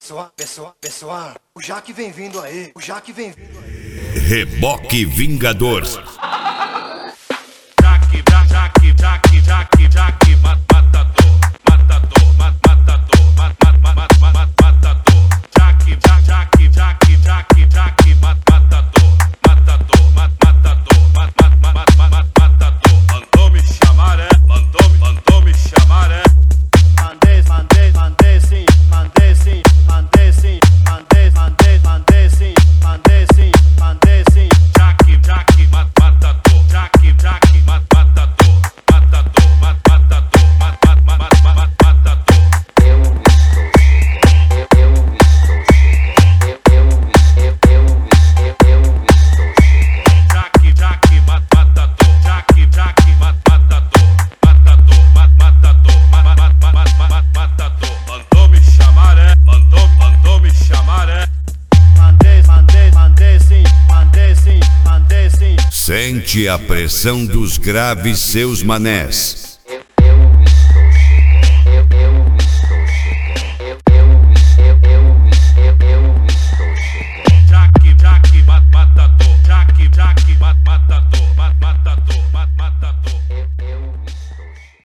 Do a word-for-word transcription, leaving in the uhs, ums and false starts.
Pessoal, pessoal, pessoal, o Jaque vem vindo aí, o Jaque vem vindo aí. Reboque Vingador. Jaque, Jaque, Jaque, Jaque, Jaque, matador, matador, matador, matador, matador. Jaque, Jaque, Jaque, Jaque, Jaque, matador, matador, matador, matador. Mandou me chamar, é? Mandou, mandou me chamar, é? Mandei, mandei, mandei sim, mandei sim, mandei sim, mandei, mandei, mandei sim, mandei sim, mandei sim. Jaque, Jaque, matador, Jaque, Jaque, matador, matador, matador, matador. Eu estou chegando, eu estou chegando, eu, eu, eu, eu, eu estou chegando. Jaque, Jaque, matador, Jaque, Jaque, matador, matador, matador, matador. Mandou me chamar, é? Mandou, mandou me chamar, é? Mandei, mandei, mandei sim, mandei sim, mandei sim. Sente a pressão dos graves seus manés.